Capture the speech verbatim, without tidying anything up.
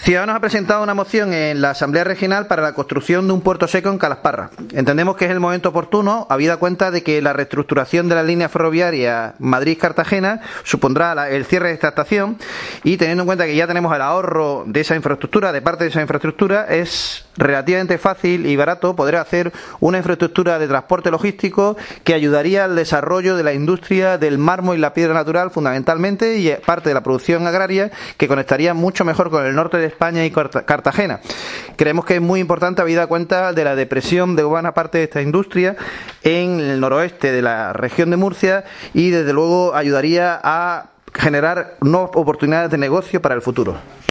Ciudadanos ha presentado una moción en la Asamblea Regional para la construcción de un puerto seco en Calasparra. Entendemos que es el momento oportuno, habida cuenta de que la reestructuración de la línea ferroviaria Madrid-Cartagena supondrá la, el cierre de esta estación, y teniendo en cuenta que ya tenemos el ahorro de esa infraestructura, de parte de esa infraestructura, es relativamente fácil y barato poder hacer una infraestructura de transporte logístico que ayudaría al desarrollo de la industria del mármol y la piedra natural fundamentalmente, y parte de la producción agraria, que conectaría mucho mejor con el norte de España y Cartagena. Creemos que es muy importante, habida cuenta de la depresión de buena parte de esta industria en el noroeste de la región de Murcia, y desde luego ayudaría a generar nuevas oportunidades de negocio para el futuro.